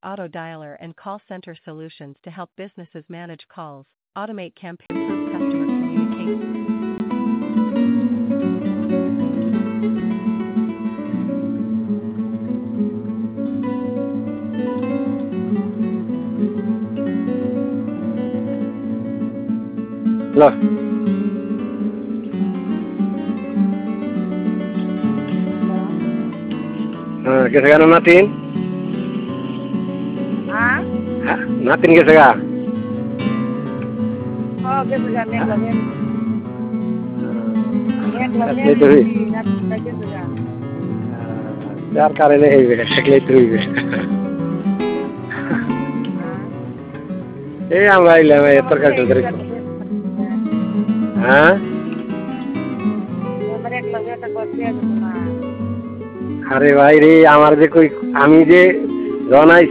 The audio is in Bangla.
auto dialer and call center solutions to help businesses manage calls, automate campaigns, improve customer communication. Hello. Gak segan natin? Ah? Natin gak sega? Oh, gitu kan yang lain. Yang lain Itu sih. nanti juga. Jar karene hebe, sekle itu hebe. আমরা এলাম তরকারি তরকারি হ্যাঁ আরে ভাই রে আমার যে কই আমি যে জনাই